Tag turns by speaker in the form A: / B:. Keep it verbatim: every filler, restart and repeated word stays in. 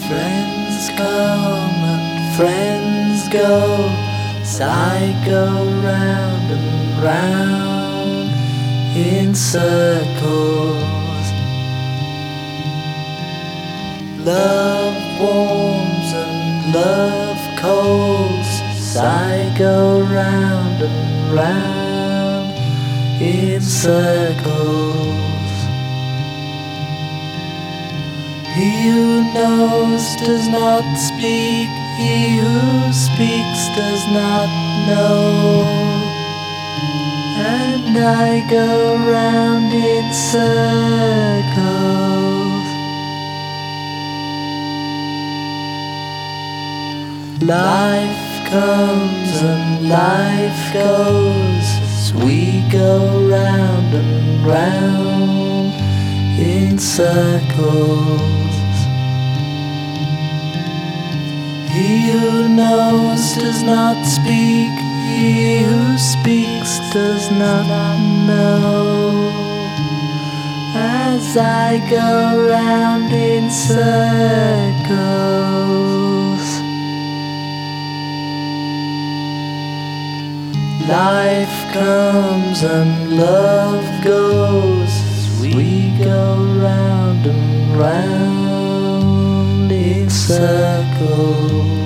A: Friends come and friends go, as I go round and round in circles. Love warms and love colds, as I go round and round in circles. He who knows does not speak, he who speaks does not know. And I go round in circles. Life comes and life goes, as we go round and round in circles. He who knows does not speak, he who speaks does not know. As I go round in circles. Life comes and love goes, as we go round and round in circles.